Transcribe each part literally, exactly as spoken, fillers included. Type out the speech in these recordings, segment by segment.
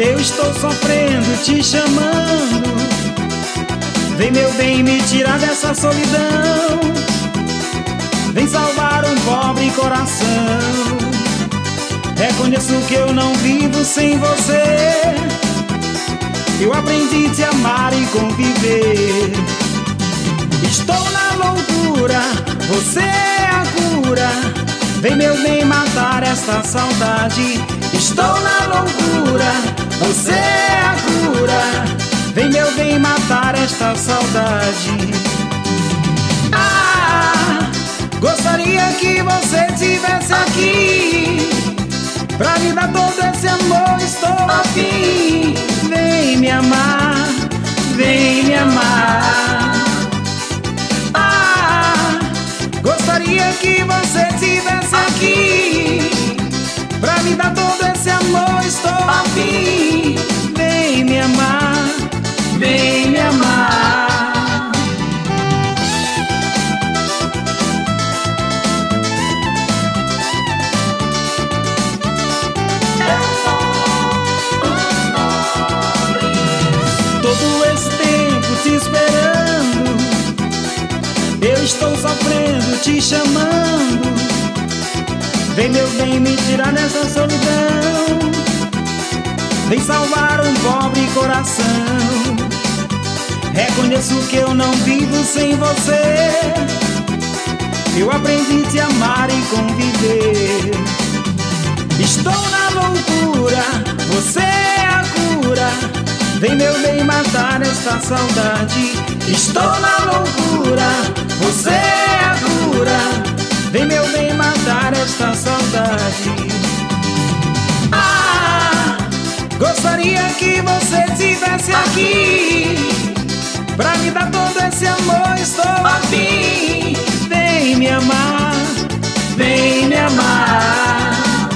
Eu estou sofrendo, te chamando. Vem, meu bem, me tirar dessa solidão. Vem salvar um pobre coração. Reconheço que eu não vivo sem você. Eu aprendi a te amar e conviver. Estou na loucura, você é a cura. Vem, meu bem, matar esta saudade. Estou na loucura, você é a cura. Vem, meu bem, matar esta saudade. Ah, gostaria que você estivesse aqui pra me dar todo esse amor, estou afim. Vem me amar, vem me amar. Ah, gostaria que você estivesse aqui pra me dar todo esse amor, estou afim. Vem me amar, vem me amar. Todo esse tempo te esperando, eu estou sofrendo, te chamando. Vem, meu bem, me tirar dessa solidão. Vem salvar um pobre coração. Reconheço que eu não vivo sem você. Eu aprendi a te amar e conviver. Estou na loucura, você é a cura. Vem, meu bem, matar esta saudade. Estou na loucura, você é a cura. Vem, meu bem, matar esta saudade. Ah, gostaria que você estivesse aqui pra me dar todo esse amor, estou afim. Vem me amar, vem me amar.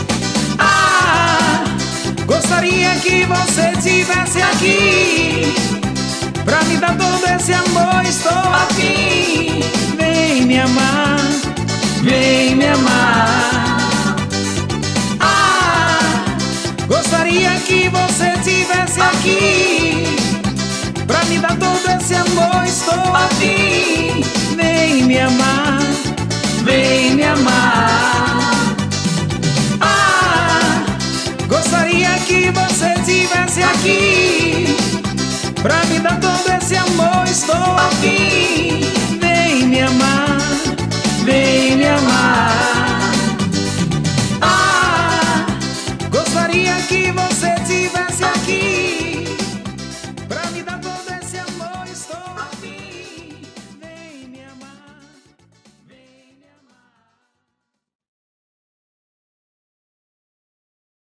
Ah, gostaria que você estivesse aqui pra me dar todo esse amor, estou afim. Vem me amar, vem me amar. Ah, gostaria que você estivesse aqui pra me dar todo esse amor, estou afim. Vem me amar, vem me amar. Ah, gostaria que você estivesse aqui pra me dar todo esse